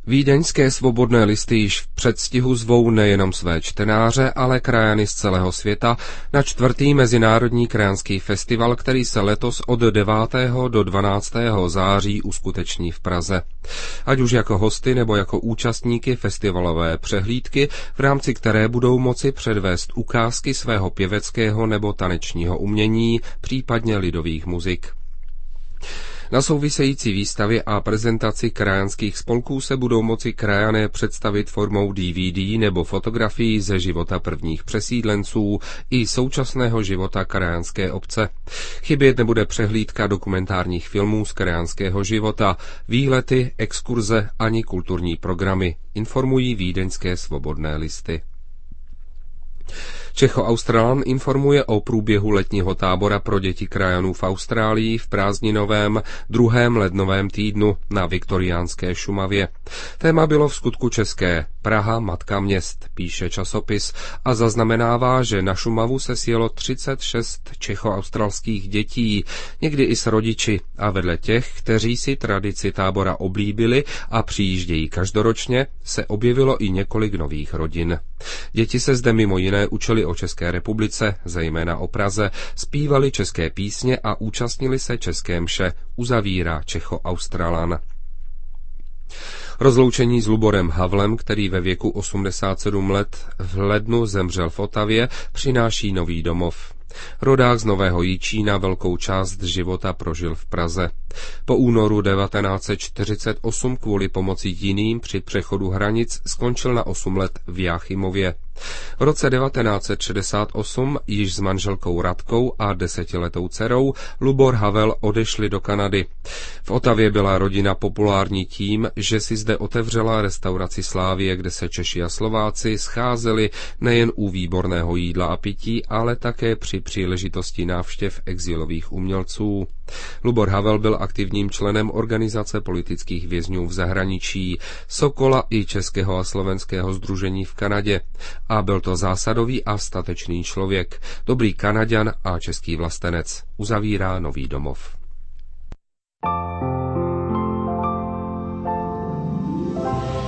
Vídeňské svobodné listy již v předstihu zvou nejenom své čtenáře, ale krajany z celého světa na 4. Mezinárodní krajanský festival, který se letos od 9. do 12. září uskuteční v Praze. Ať už jako hosty nebo jako účastníky festivalové přehlídky, v rámci které budou moci předvést ukázky svého pěveckého nebo tanečního umění, případně lidových muzik. Na související výstavě a prezentaci krajanských spolků se budou moci krajané představit formou DVD nebo fotografií ze života prvních přesídlenců i současného života krajanské obce. Chybět nebude přehlídka dokumentárních filmů z krajanského života, výlety, exkurze ani kulturní programy, informují vídeňské svobodné listy. Čecho-Australan informuje o průběhu letního tábora pro děti krajanů v Austrálii v prázdninovém 2. lednovém týdnu na viktoriánské Šumavě. Téma bylo vskutku české. Praha, matka měst, píše časopis a zaznamenává, že na Šumavu se sjelo 36 čecho-australských dětí, někdy i s rodiči, a vedle těch, kteří si tradici tábora oblíbili a přijíždějí každoročně, se objevilo i několik nových rodin. Děti se zde mimo jiné učili o České republice, zejména o Praze, zpívali české písně a účastnili se české mše, uzavírá Čecho-Australan. Rozloučení s Luborem Havlem, který ve věku 87 let v lednu zemřel v Otavě, přináší nový domov. Rodák z Nového Jičína velkou část života prožil v Praze. Po únoru 1948 kvůli pomoci jiným při přechodu hranic skončil na 8 let v Jáchymově. V roce 1968 již s manželkou Radkou a 10letou dcerou Lubor Havel odešli do Kanady. V Otavě byla rodina populární tím, že si zde otevřela restauraci Slávie, kde se Češi a Slováci scházeli nejen u výborného jídla a pití, ale také při příležitosti návštěv exilových umělců. Lubor Havel byl aktivním členem Organizace politických vězňů v zahraničí, Sokola i Českého a slovenského sdružení v Kanadě. A byl to zásadový a statečný člověk, dobrý Kanaďan a český vlastenec, uzavírá Nový domov.